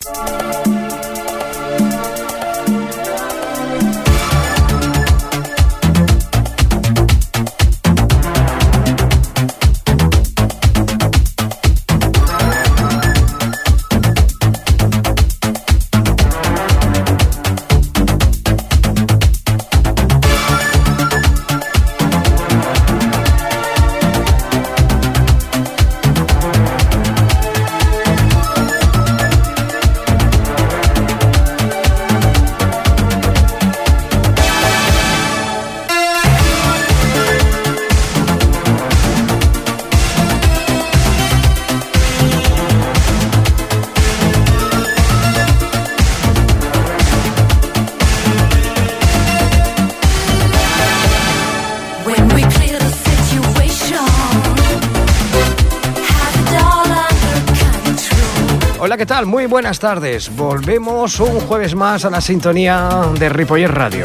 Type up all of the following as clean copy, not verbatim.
Hola, ¿qué tal? Muy buenas tardes. Volvemos un jueves más a la sintonía de Ripollet Radio.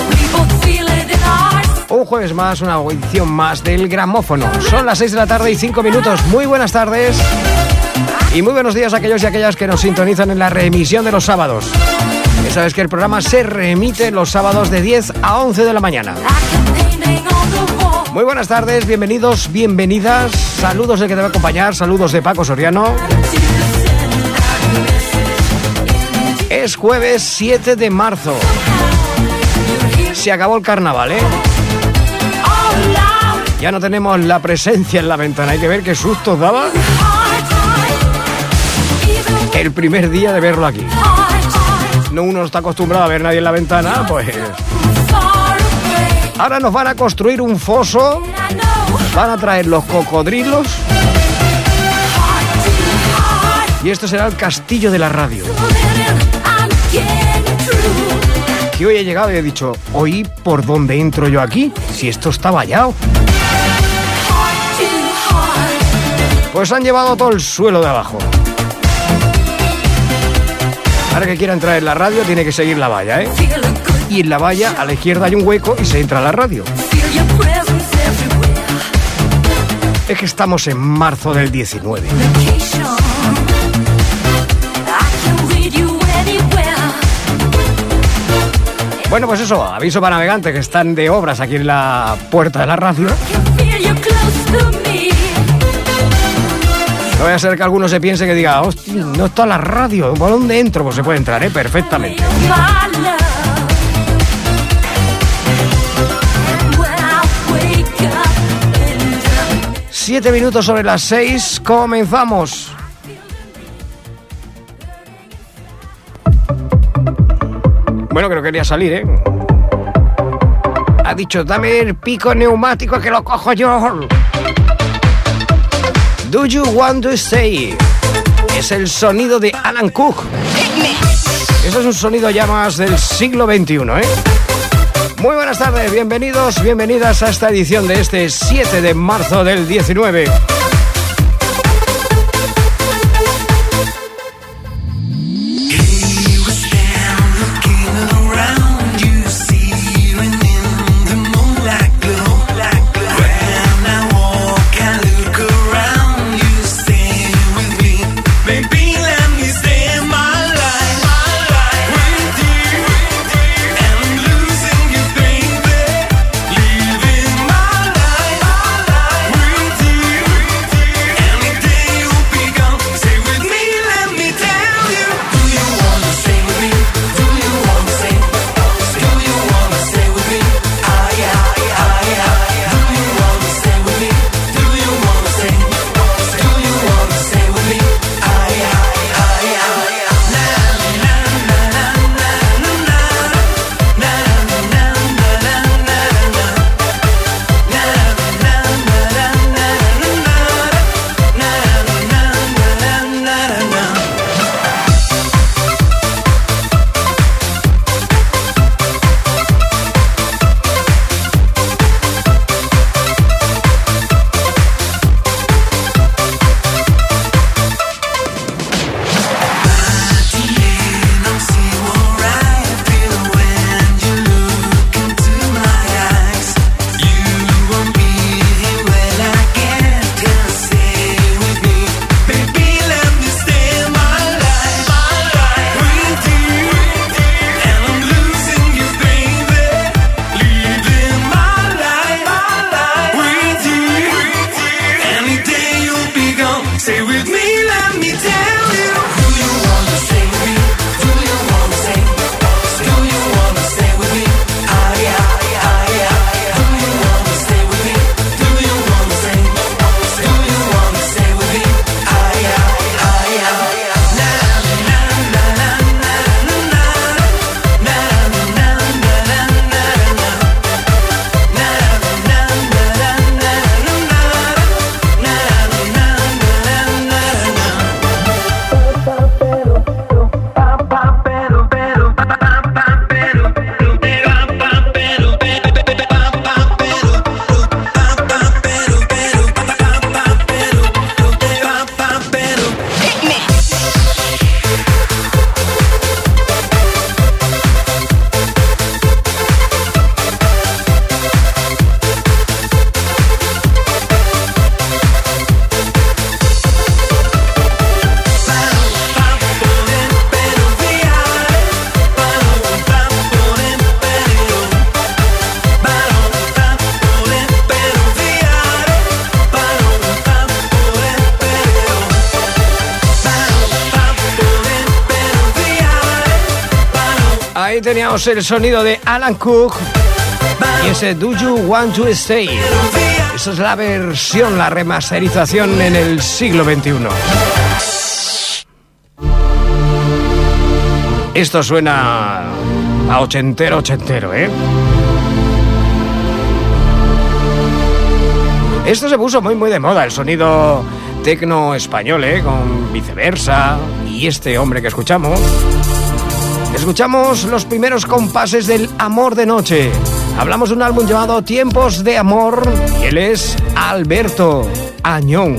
Un jueves más, una edición más del Gramófono. Son las 6 de la tarde y 5 minutos. Muy buenas tardes y muy buenos días a aquellos y aquellas que nos sintonizan en la reemisión de los sábados. Ya sabes que el programa se reemite los sábados de 10 a 11 de la mañana. Muy buenas tardes, bienvenidos, bienvenidas. Saludos del que te va a acompañar, saludos de Paco Soriano. Es jueves 7 de marzo. Se acabó el carnaval, ¿eh? Ya no tenemos la presencia en la ventana. Hay que ver qué sustos daba el primer día de verlo aquí. No, uno está acostumbrado a ver nadie en la ventana, pues... Ahora nos van a construir un foso, van a traer los cocodrilos y esto será el castillo de la radio. Que hoy he llegado y he dicho, ¿hoy por dónde entro yo aquí? Si esto está vallado. Pues han llevado todo el suelo de abajo. Ahora que quiera entrar en la radio tiene que seguir la valla, ¿eh? Y en la valla a la izquierda hay un hueco y se entra a la radio. Es que estamos en marzo del 19. Bueno, pues eso, aviso para navegantes que están de obras aquí en la puerta de la radio. No vaya a ser que alguno se piense que diga, hostia, no está la radio, ¿por dónde entro? Pues se puede entrar, perfectamente. 7 minutos sobre las 6, comenzamos. Bueno, que no quería salir, ¿eh? Ha dicho, dame el pico neumático que lo cojo yo. Do you want to stay? Es el sonido de Alan Cook. Eso es un sonido ya más del siglo XXI, ¿eh? Muy buenas tardes, bienvenidos, bienvenidas a esta edición de este 7 de marzo del 19. Ahí teníamos el sonido de Alan Cook y ese Do You Want to Stay. Esa es la versión, la remasterización en el siglo XXI. Esto suena a ochentero, ¿eh? Esto se puso muy de moda, el sonido tecno español, con Viceversa y este hombre que escuchamos. Escuchamos los primeros compases del Amor de Noche. Hablamos de un álbum llamado Tiempos de Amor y él es Alberto Añón.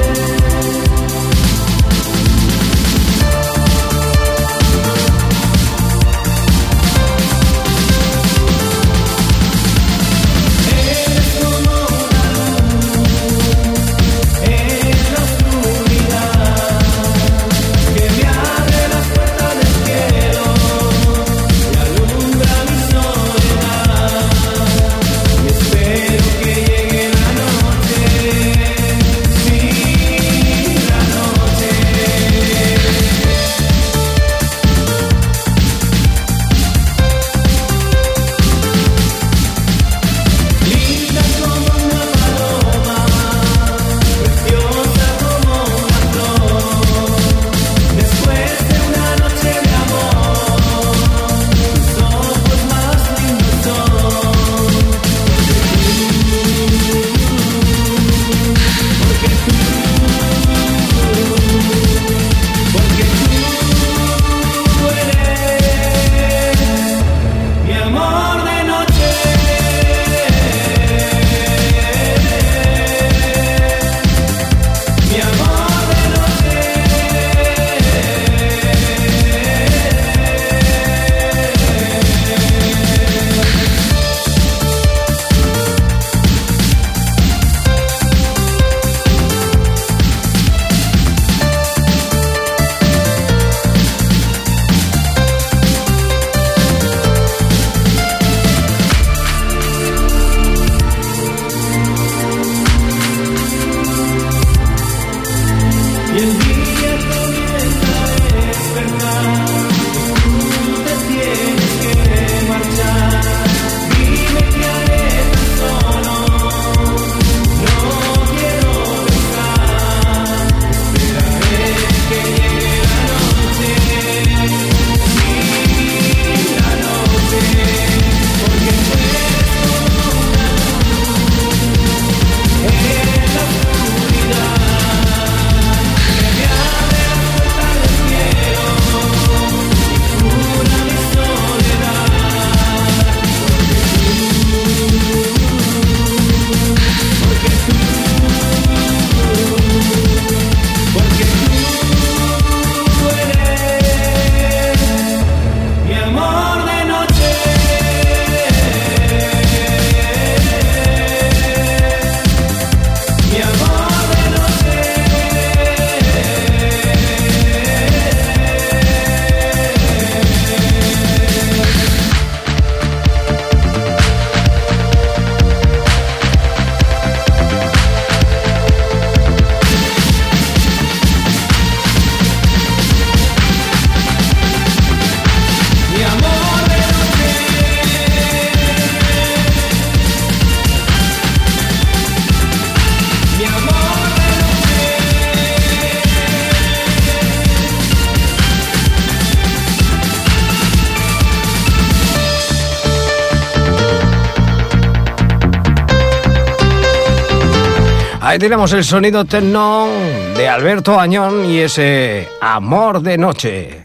Ahí tenemos el sonido techno de Alberto Añón y ese Amor de Noche.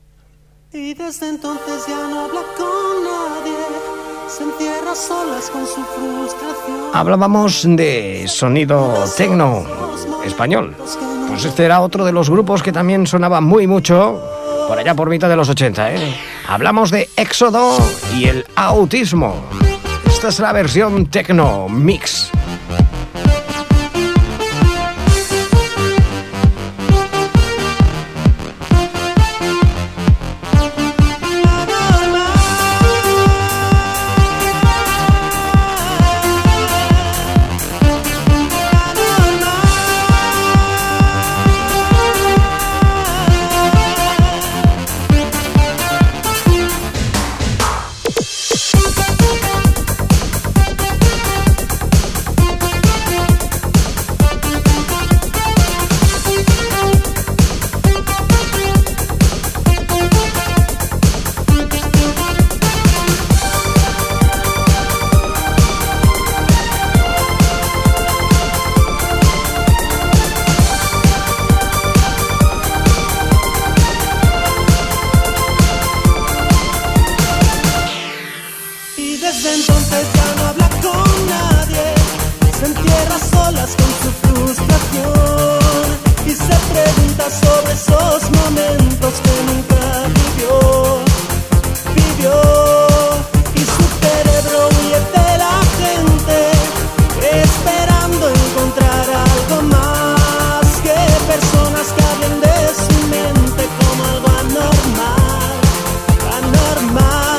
Y desde entonces ya no habla con nadie, se encierra solas con su frustración. Hablábamos de sonido techno español. Pues este era otro de los grupos que también sonaba mucho por allá por mitad de los 80, Hablamos de Éxodo y el Autismo. Esta es la versión techno mix. pregunta sobre esos momentos que nunca vivió, y su cerebro huye de la gente, esperando encontrar algo más que personas que hablen de su mente como algo anormal, anormal.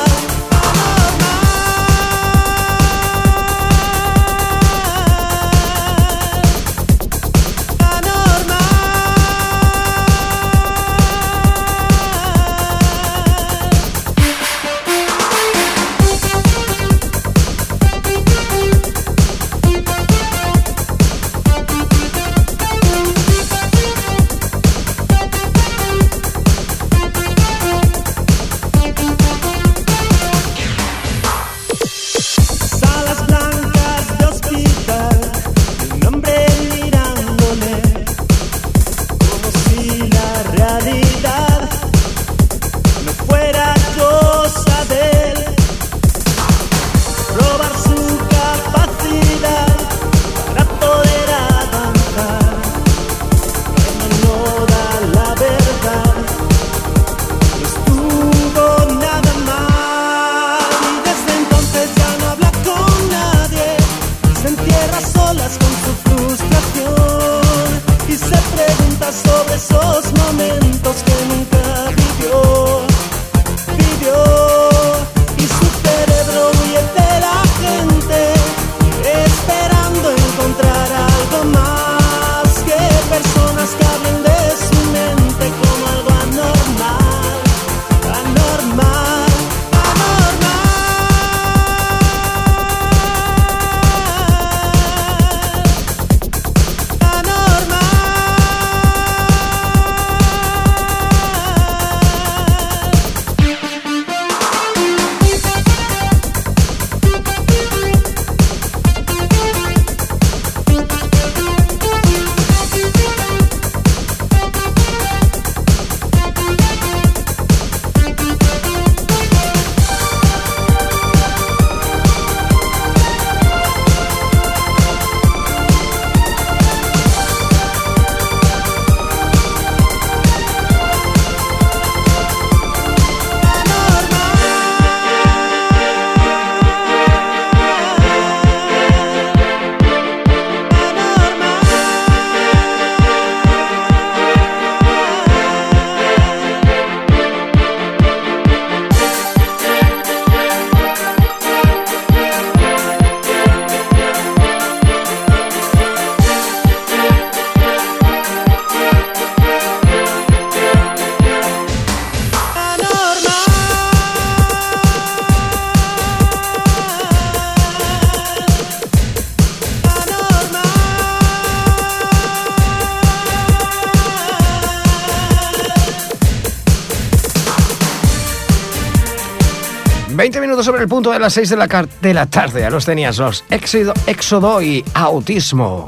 Sobre el punto de las 6 de la tarde. Ya los tenías, los Éxodo y Autismo.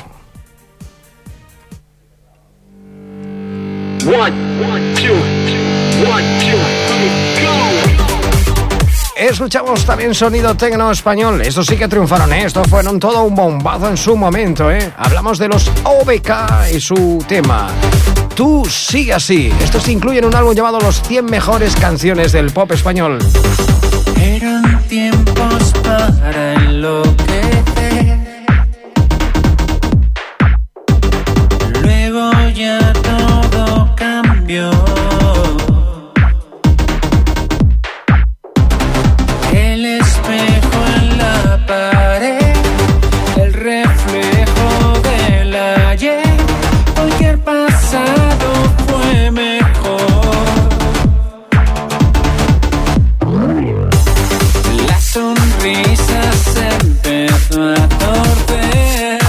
Escuchamos también sonido tecno español. Estos sí que triunfaron, ¿eh? Estos fueron todo un bombazo en su momento, ¿eh? Hablamos de los OBK y su tema Tú sigue así. Estos incluyen un álbum llamado Los 100 mejores canciones del pop español. Eran tiempos para enloquecer. Luego ya todo cambió. El espejo en la pared, el reflejo del ayer. Cualquier pasado fue mejor. Sonrisa se empezó a torcer,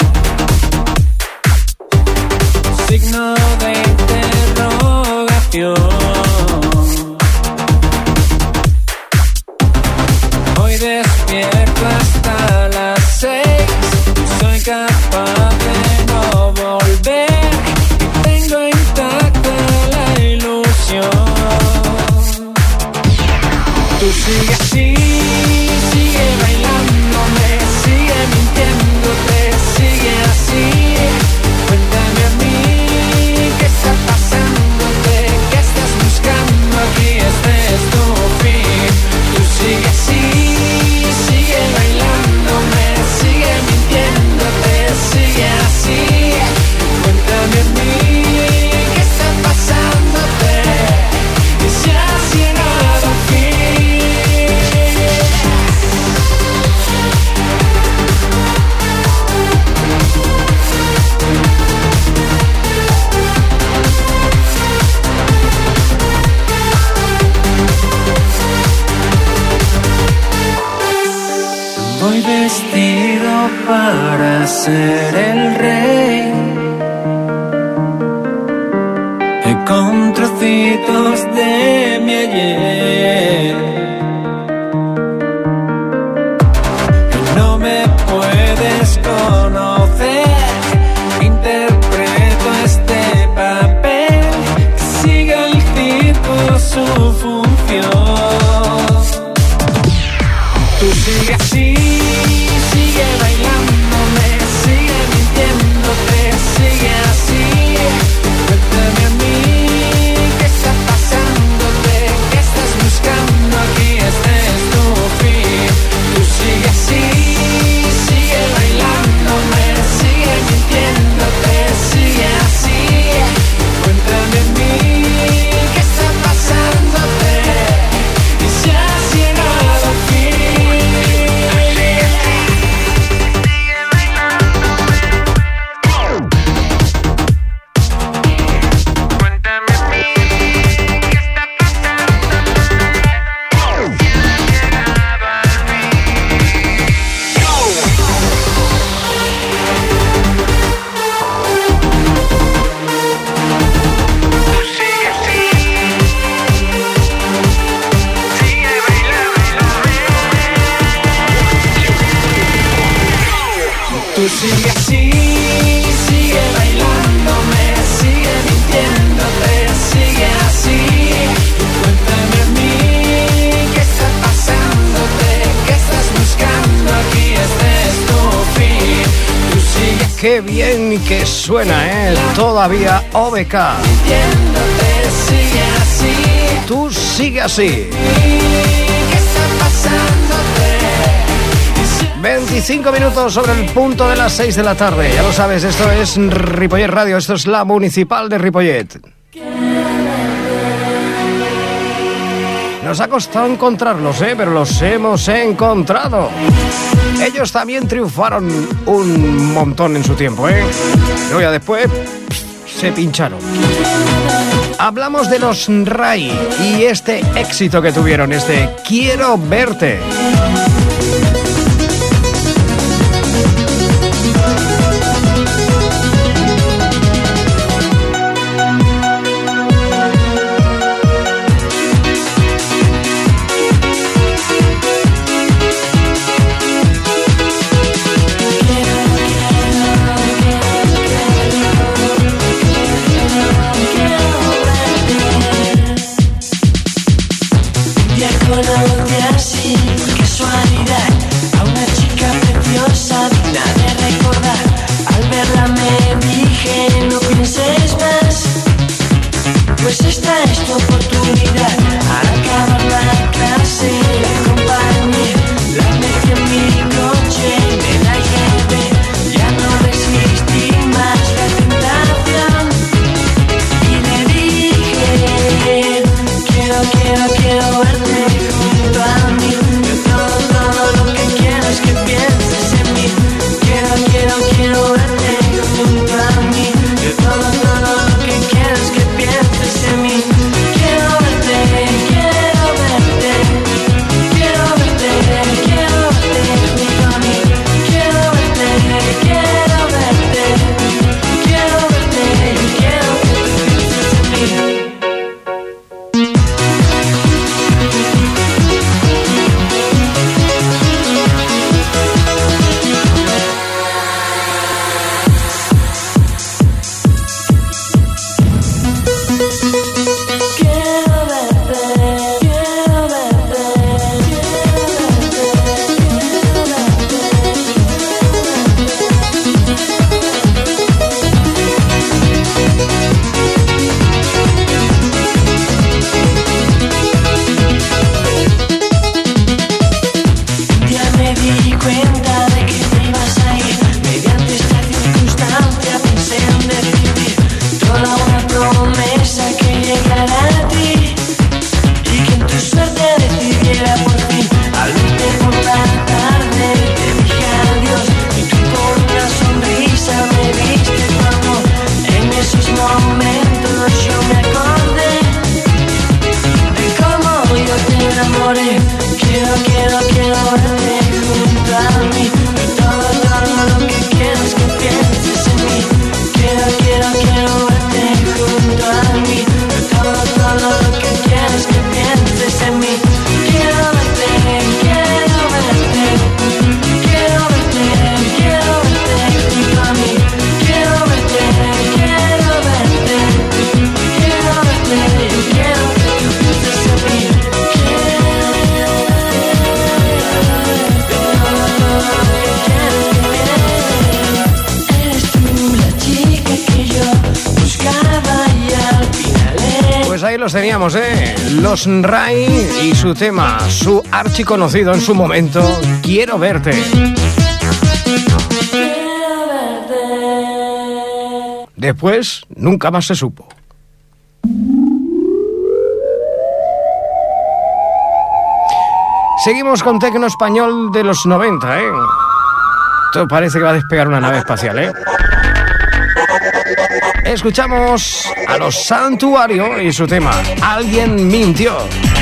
signo de interrogación. Hoy despierto hasta las 6, soy capaz de no volver y tengo intacta la ilusión. Tú sigue así. Sigue bailándome, sigue mintiéndote, sigue así. Cuéntame a mí qué está pasando. vestido para ser el rey, con trocitos de mi ayer. No me puedes conocer, interpreto este papel, siga el circo su función. Tú sigue así, sigue bailándome, sigue mintiéndote, sigue así. Cuéntame a mí qué está pasándote, qué estás buscando aquí, este es tu fin. Tú sigue así, sigue bailándome, sigue mintiéndote, sigue así. Cuéntame a mí qué está pasándote y si has llegado al fin. Tú sigue así, sigue bailándome, sigue mintiéndote, sigue así. Cuéntame a mí qué está pasándote, qué estás buscando aquí, este es tu fin. Tú sigue así. Qué bien que suena, todavía OBK. Mintiéndote, sigue así. Tú sigue así. ¿Qué está pasándote? 25 minutos sobre el punto de las 6 de la tarde. Ya lo sabes, esto es Ripollet Radio, esto es la Municipal de Ripollet. Nos ha costado encontrarlos, pero los hemos encontrado. Ellos también triunfaron un montón en su tiempo, Luego ya después se pincharon. Hablamos de los Rai y este éxito que tuvieron, este Quiero Verte. Quiero verte junto a mí. Todo lo que quiero es que pienses en mí. Quiero verte junto a mí. Todo lo que quiero es que pienses en mí. Quiero verte junto a mí. Quiero verte Pues ahí los teníamos, los Rai y su tema, su archiconocido en su momento, Quiero verte. Después, nunca más se supo. Seguimos con tecno español de los 90, Esto parece que va a despegar una nave espacial, Escuchamos a los Santuario y su tema, Alguien mintió.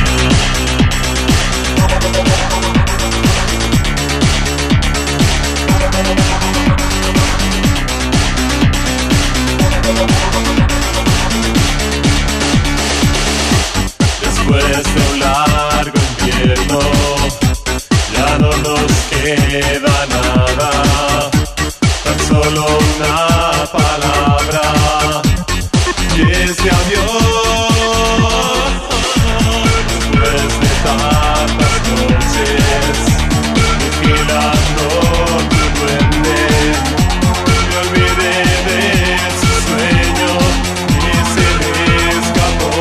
Después de un largo invierno, ya no nos queda nada, tan solo una palabra, y ese adiós. Después de tantas noches, vigilando tu duende, me olvidé de su sueño y se me escapó.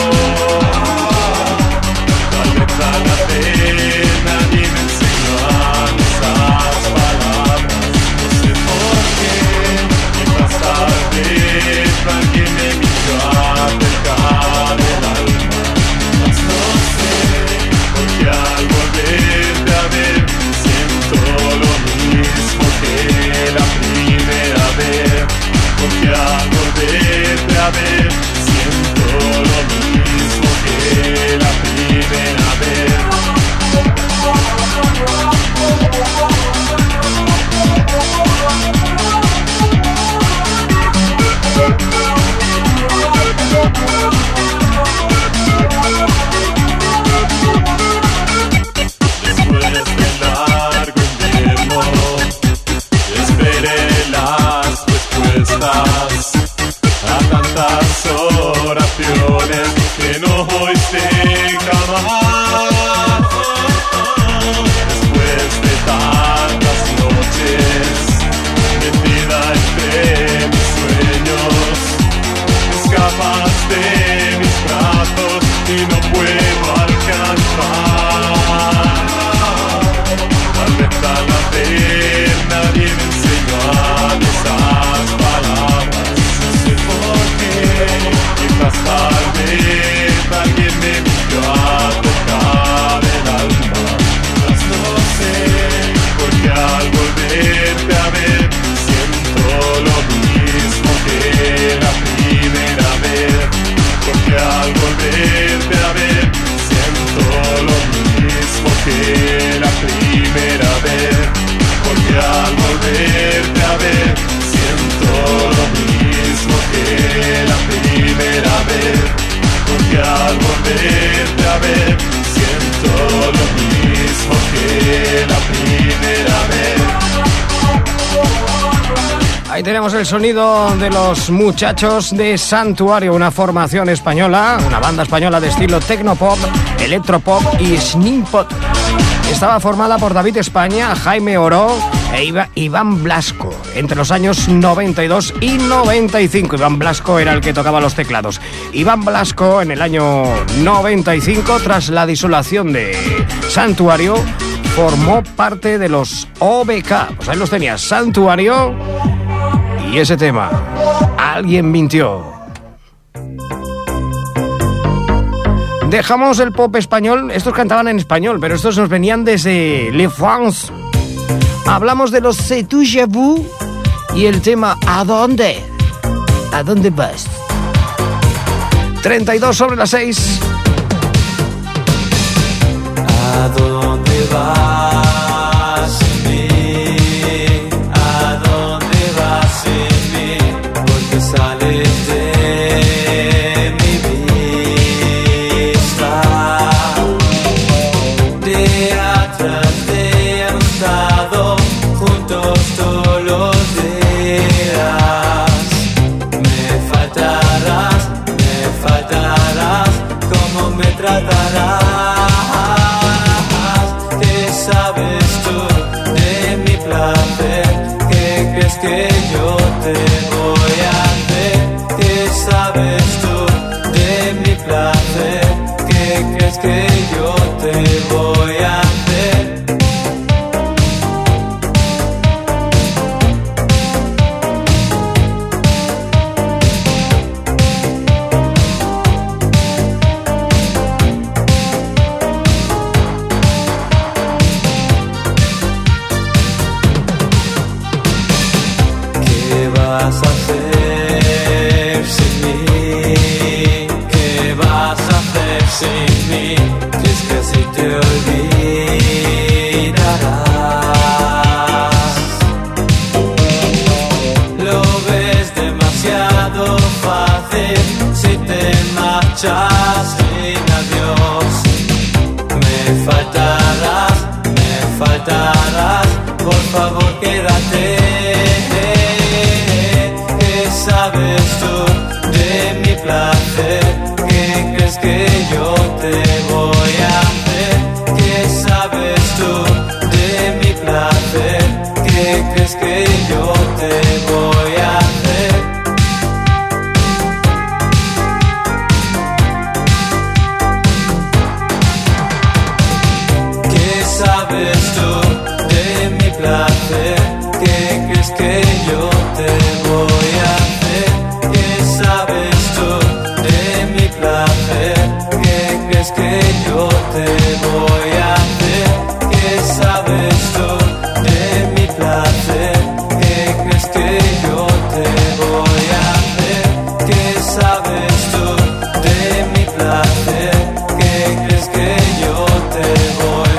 Tal vez a la pena ni me enseñó esas palabras, no sé por qué, y más tarde alguien me mintió acerca del alma, mas no sé, porque al volverte a ver siento lo mismo que la primera vez, porque al volverte a ver siento lo mismo que la primera vez. Después de largo invierno, esperé las respuestas a tantas oraciones que no oíste jamás. Después de tantas noches metida entre mis sueños, escapas de mis brazos y no puedo alcanzar. Tal vez a la vez nadie me enseñó esas palabras, no sé por qué, quizás tal vez alguien me mintió acerca del alma, mas no sé, porque al volverte a ver siento lo mismo que la primera vez, porque al volverte a ver siento lo mismo que la primera vez, porque al volverte a ver siento lo mismo que la primera vez, porque al volverte a ver siento lo mismo que la primera vez. Ahí tenemos el sonido de los muchachos de Santuario, una formación española, una banda española de estilo tecnopop, electropop y snimpop. Estaba formada por David España, Jaime Oro e Iván Blasco entre los años 92 y 95. Iván Blasco era el que tocaba los teclados. Iván Blasco en el año 95, tras la disolución de Santuario, formó parte de los OBK. Pues ahí los tenías, Santuario y ese tema, Alguien mintió. Dejamos el pop español, estos cantaban en español, pero estos nos venían desde Le France. Hablamos de los C'est toujours vous y el tema ¿A dónde? ¿A dónde vas? 32 sobre las 6. ¿A dónde vas, mi ¿Qué sabes tú de mi placer? ¿Qué crees que yo te voy a hacer? ¿Qué sabes tú de mi placer? ¿Qué crees que yo te voy a hacer? Sin mí, es que así te olvidarás. Lo ves demasiado fácil si te marchas sin adiós. Me faltarás, por favor quédate. ¿Qué sabes tú de mi placer? ¿Qué crees que yo te voy a hacer? ¿Qué sabes tú de mi placer? ¿Qué crees que yo te voy a hacer? ¿Qué sabes tú de mi placer? ¿Qué crees que yo te voy a hacer? ¿Qué sabes tú de mi placer? ¿Qué crees que yo te voy a hacer? ¿Qué sabes tú de mi placer? ¿Qué crees que yo te voy a hacer? ¿Qué sabes tú de mi placer? ¿Qué crees que yo te voy?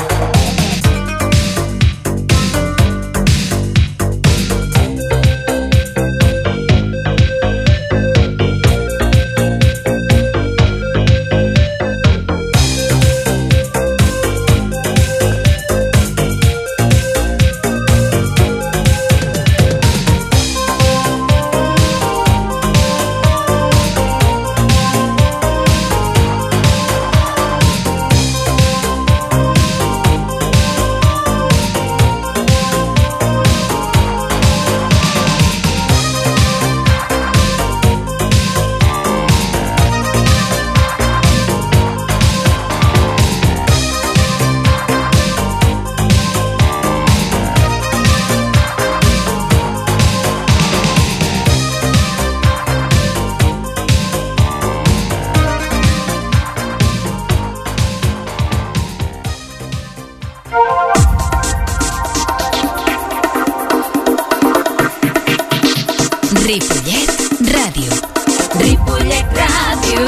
Ripollet Ràdio. Ripollet Ràdio.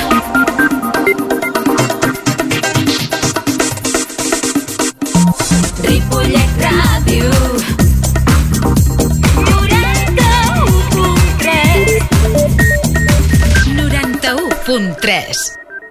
Ripollet Ràdio. 91.3. 91.3.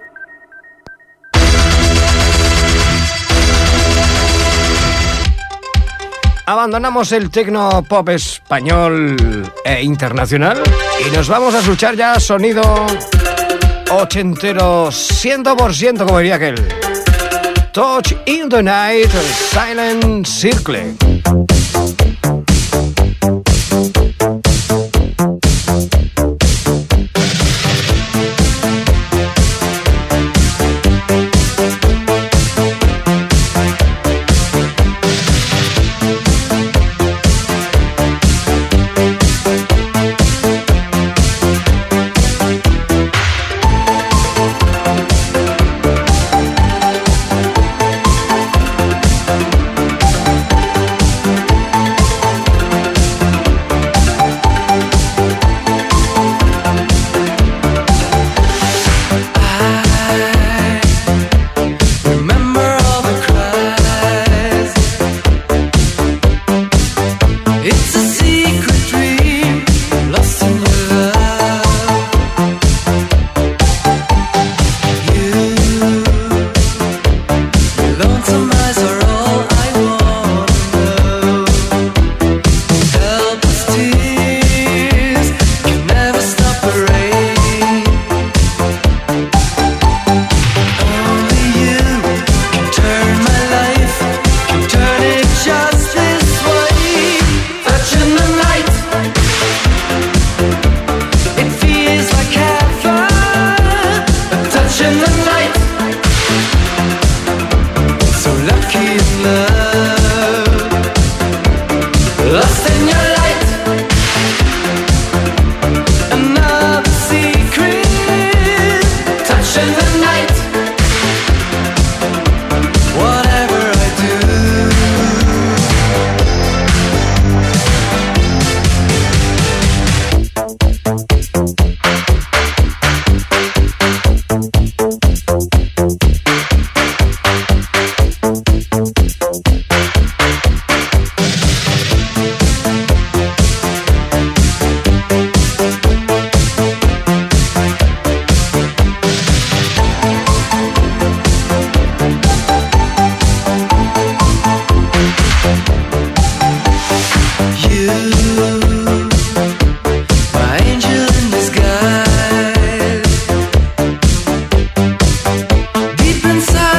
Abandonamos el tecno pop español e internacional y nos vamos a escuchar ya sonido ochentero 100%, como diría aquel. Touch in the Night, Silent Circle.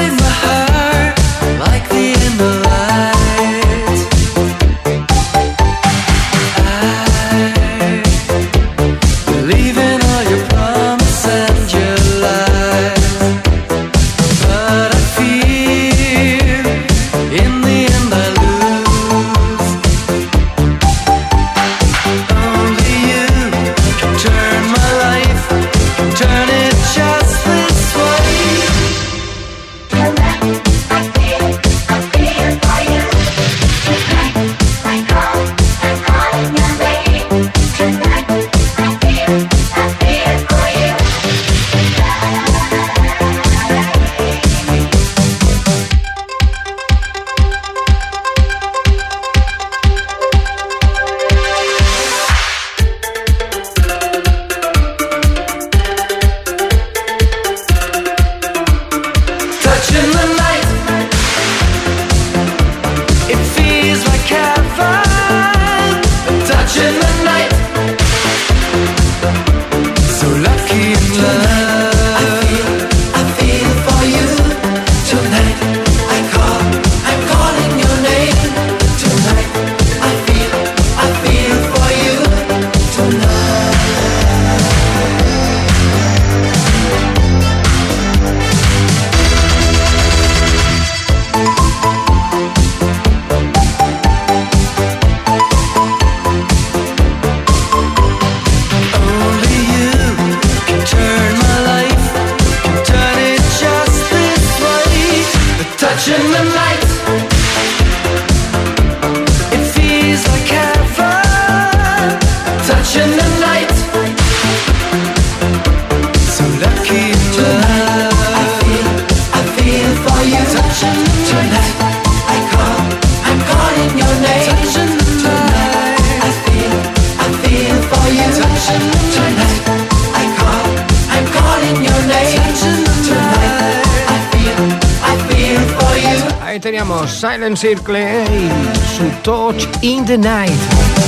Teniamo Silent Circle su Touch in the Night.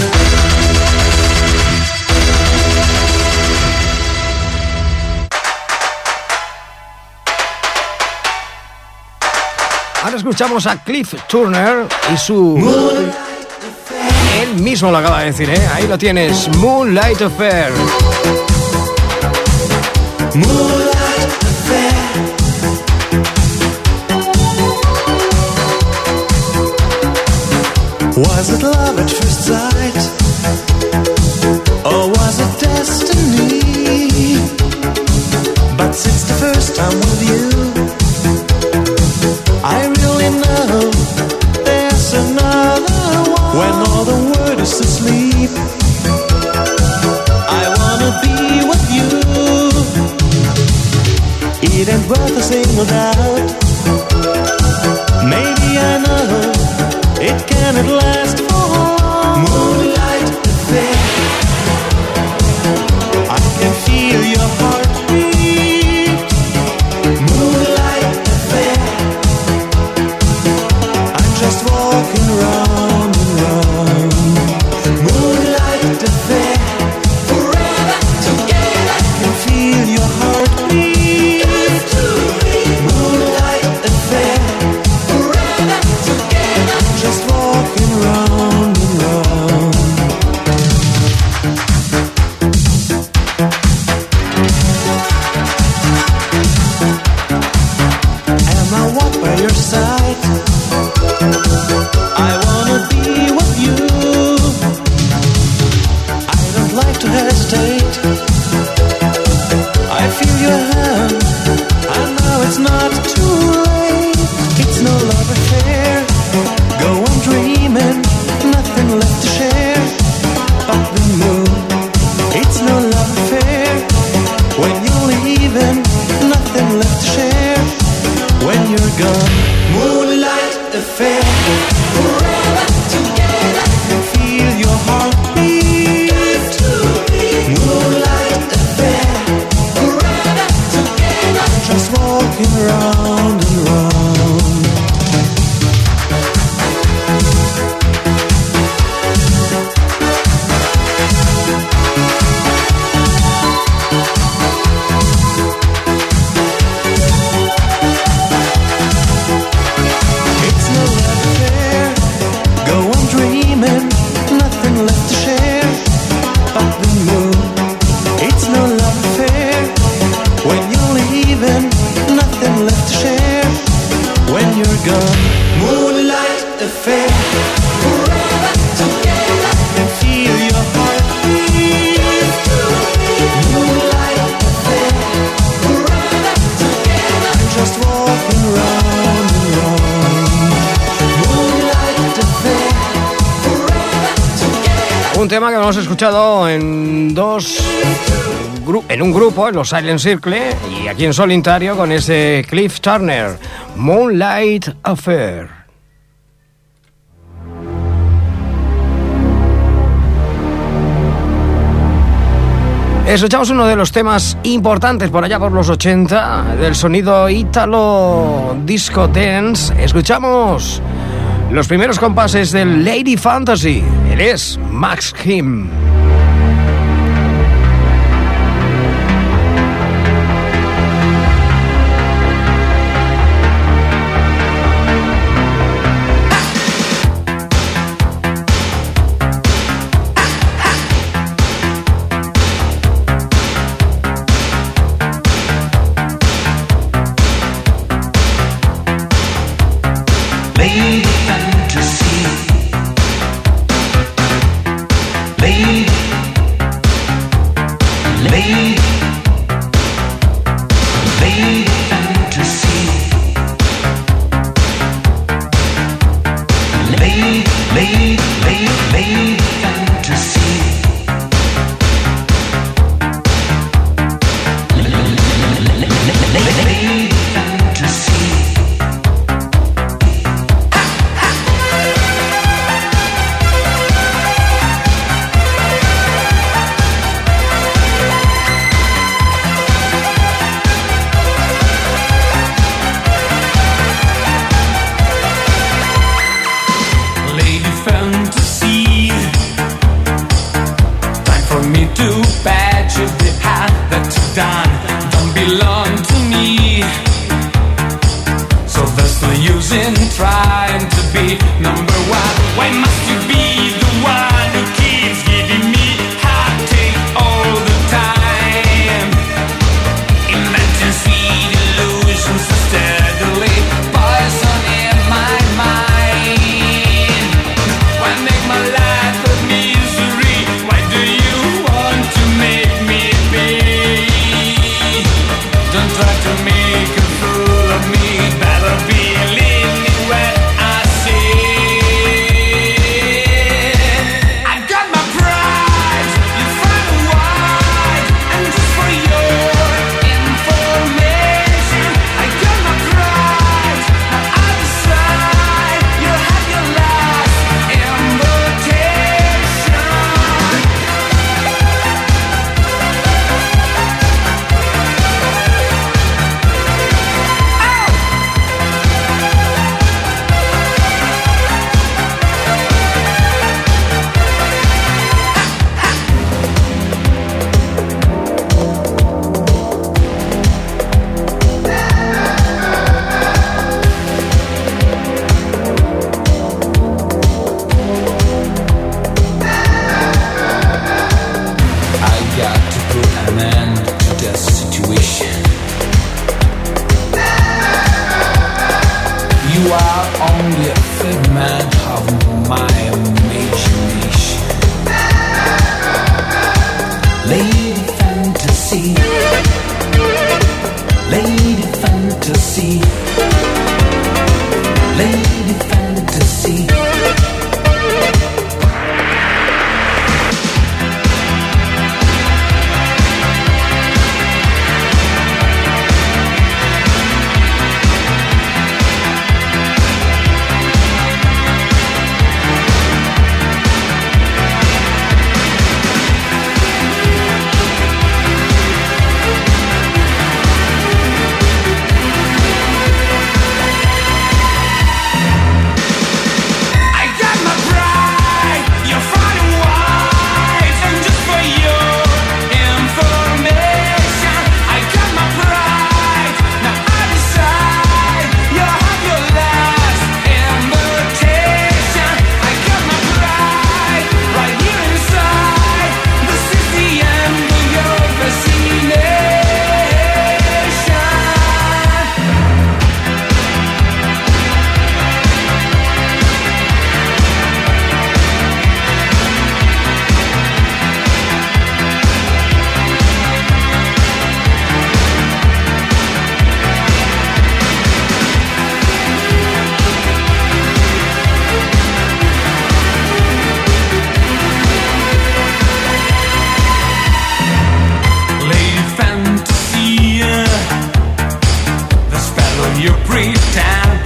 Ahora escuchamos a Cliff Turner y su... Él mismo lo acaba de decir, ¿eh? Ahí lo tienes, Moonlight Affair. Moonlight Affair. Was it love at first sight? Or was it destiny? But since the first time with you, I really know there's another one. When all the world is asleep, I wanna be with you. It ain't worth a single doubt. Maybe I know it cannot last for long. Moonlight Affair. I can feel your heartbeat. Moonlight Affair. I'm just walking round and round. Moonlight Affair. Forever together. I can feel your heartbeat. Moonlight Affair. Forever together. Just walking round and round. Am I walk by your side? I wanna be with you. I don't like to hesitate. I feel your hand. I know it's not too late. It's no love affair. Go on dreaming, nothing left to share. But the moon, it's no love affair. When you're leaving, nothing left to share. When you're gone, Moonlight Affair. Forever together, I can feel your heartbeat. Moonlight Affair. Forever together, I'm just walking round and round. you're gone. Moonlight affair, forever together. And feel your heartbeat. Moonlight affair, forever together. I'm just walking round and round. Moonlight affair, forever together. Un tema que hemos escuchado en un grupo, en los Silent Circle, y aquí en solitario con ese Cliff Turner, Moonlight Affair. Escuchamos uno de los temas importantes por allá por los 80 del sonido ítalo disco dance. Escuchamos los primeros compases del Lady Fantasy. Él es Max Kim.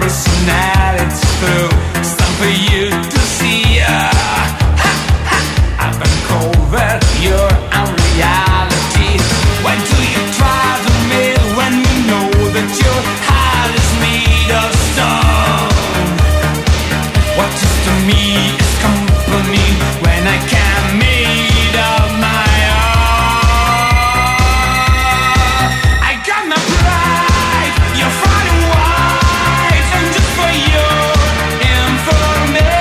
personality through. It's time for you to see. I've been covered, you're unreality. Why do you try to meet when you know that your heart is made of stone? What is to me is company when I can't meet of my own. I got my pride, you're fine and white, and just for your information.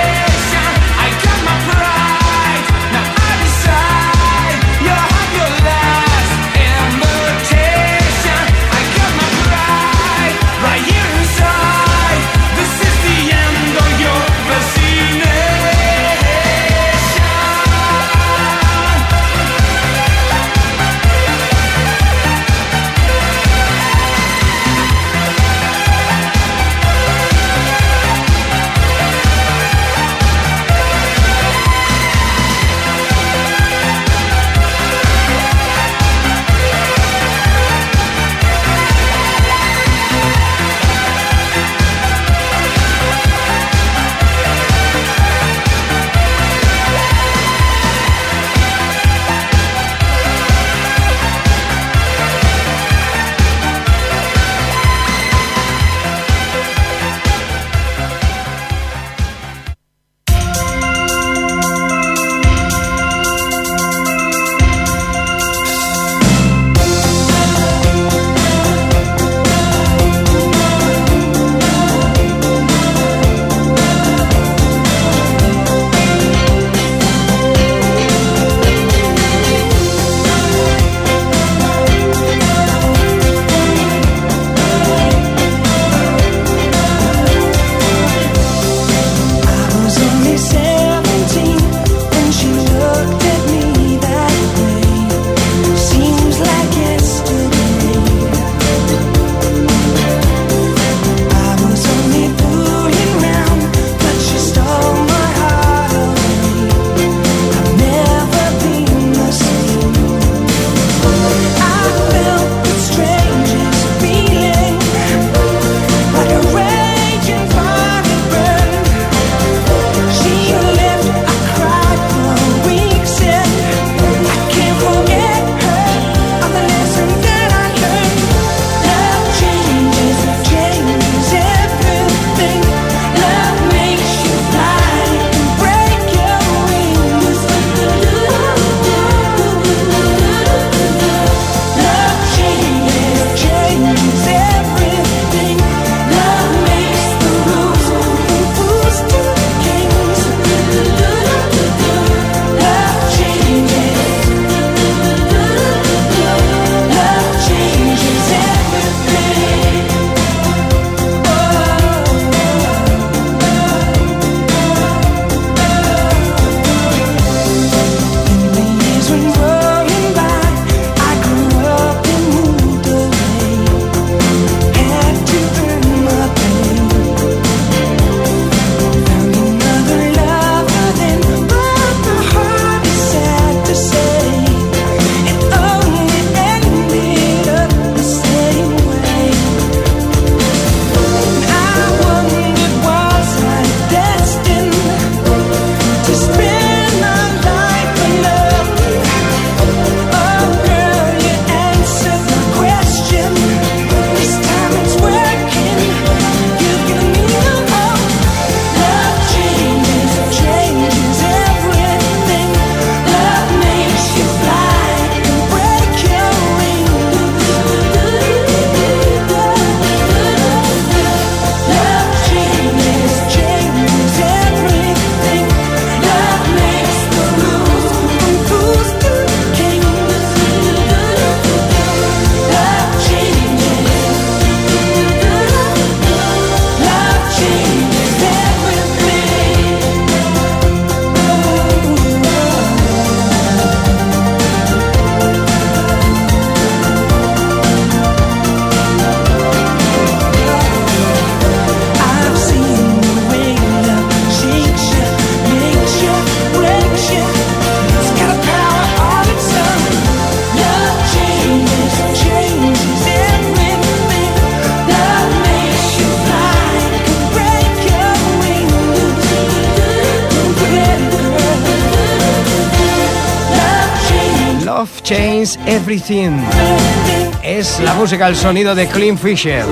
Love Changes Everything. Es la música, el sonido de Clean Fisher.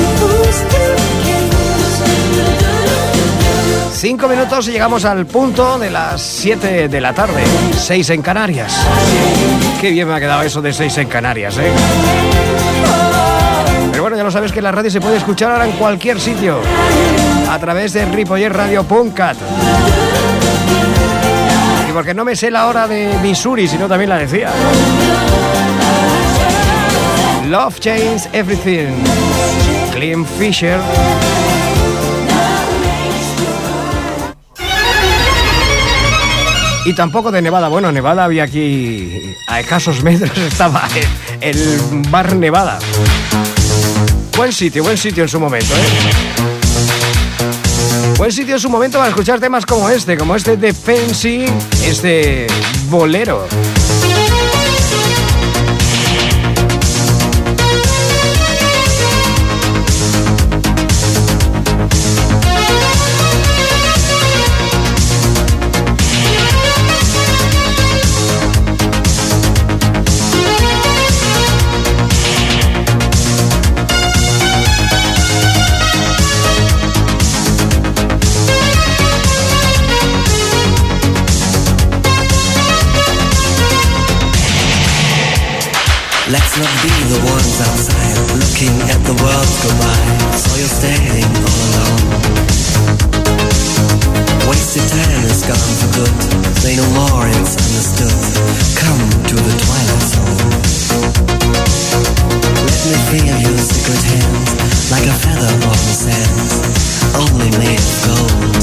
5 minutos y llegamos al punto de las 7 de la tarde. 6 en Canarias. Qué bien me ha quedado eso de 6 en Canarias, ¿eh? Pero bueno, ya lo sabes que la radio se puede escuchar ahora en cualquier sitio. A través de ripolletradio.cat. Y porque no me sé la hora de Missouri, sino también la decía. Love Changes Everything. Clean Fisher. Y tampoco de Nevada. Bueno, Nevada había aquí a escasos metros, estaba el bar Nevada. Buen sitio en su momento, ¿eh? Buen sitio en su momento para escuchar temas como este de Fancy, este bolero. Let's not be the ones outside looking at the world go by. So you're standing all alone. Wasted time is gone for good. Say no more, it's understood. Come to the twilight zone. Let me feel your secret hand, like a feather on the sand, only made of gold.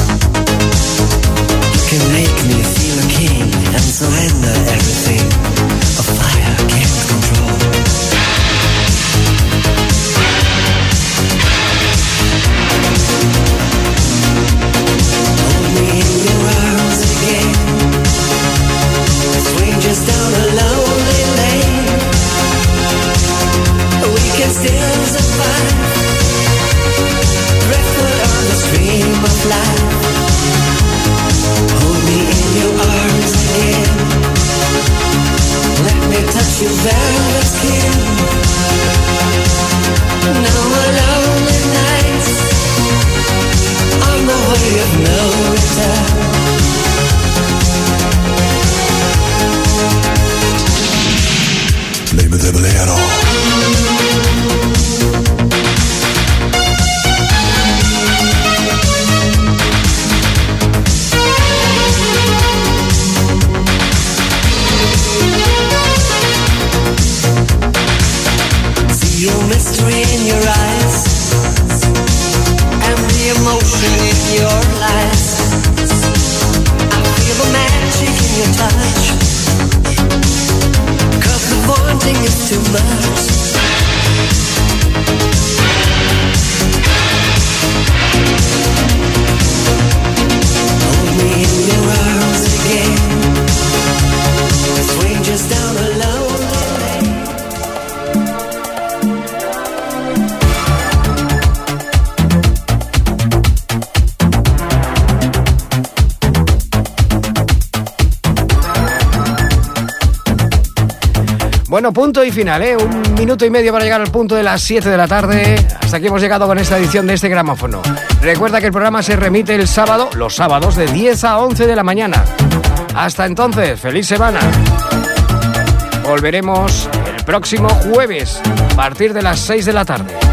You can make me feel a king and surrender everything. A fire can't control. Hold me in your arms again. Swing just down a lonely lane. We can still survive. Driftwood on the stream of life. Hold me in your arms again. Let me touch your velvet skin. No more lonely nights on the way of no return. Baby, te bolero. Mystery in your eyes and the emotion in your lies. I feel the magic in your touch, 'cause the wanting is too much. Hold me in your arms again. Swing just down a lonely lane. Bueno, punto y final, ¿eh? 1 minuto y medio para llegar al punto de las 7 de la tarde. Hasta aquí hemos llegado con esta edición de este gramófono. Recuerda que el programa se remite el sábado, los sábados de 10 a 11 de la mañana. Hasta entonces, feliz semana. Volveremos el próximo jueves a partir de las 6 de la tarde.